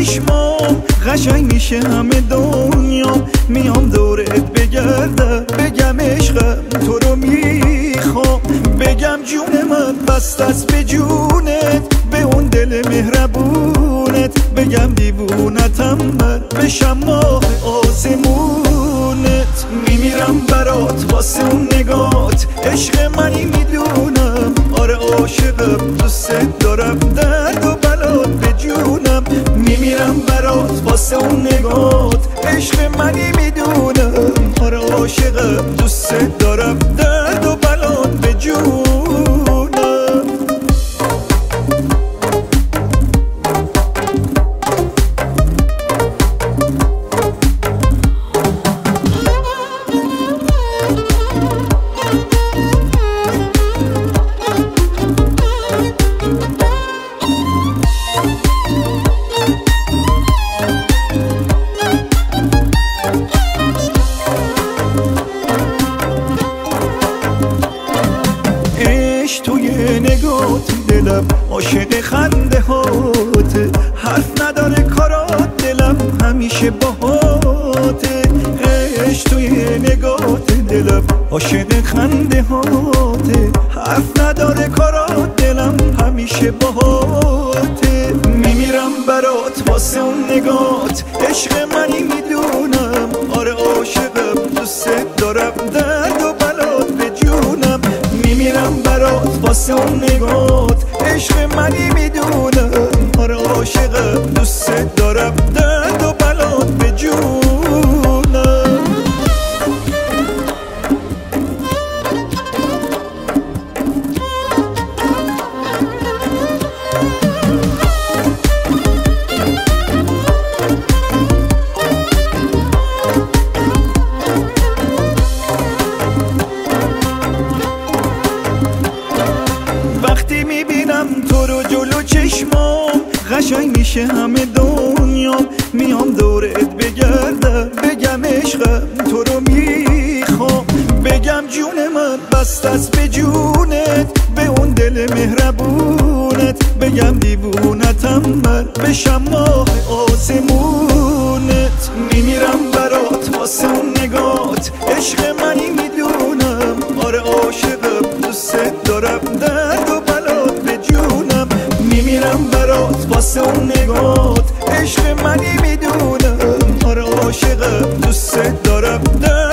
چشمام قشنگ میشه همه دنیا میام دورت بگردم بگم عشقم تو رو میخوام بگم جون من بست است به جونت به اون دل مهربونت بگم دیوونتم من بشم ماه آسمونت میمیرم برات واسه اون نگات عشق منی میدونم آره عاشقم دوست دارم درد و بلات به جونم میمیرم برات واسه اون نگات عشق منی میدونم آره عاشقم دوست دارم درد و بلات به جونم توی نگات دلم عاشق خنده هاته حرف نداره کارات دلم همیشه باهاته عشق توی نگات دلم عاشق خنده هاته حرف نداره کارات دلم همیشه باهاته میمیرم برات واسه اون نگات عشق منی میدونم آره عاشقم دوست دارم درد و بلات به جونم میمیرم برات واسه اون نگات عشق منی میدونم آره عاشقم دوست دارم درد و بلات به جونم وقتی میبینم تو رو جلو چشمام قشنگ میشه همه دنیا میام دورت بگردم بگم عشقم تو رو میخوام بگم جون من بست است به جونت به اون دل مهربونت بگم دیوونتم من بشم ماه آسمونت میمیرم برات واسه اون نگات عشق منی میدونم آره عاشقم دوست دارم درد و بلات به جونم میمیرم برات واسه اون نگات عشق منی میدونم آره عاشقم دوست دارم درد